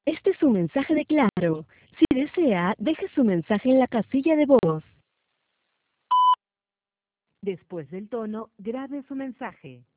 Este es un mensaje de Claro. Si desea, deje su mensaje en la casilla de voz. Después del tono, grabe su mensaje.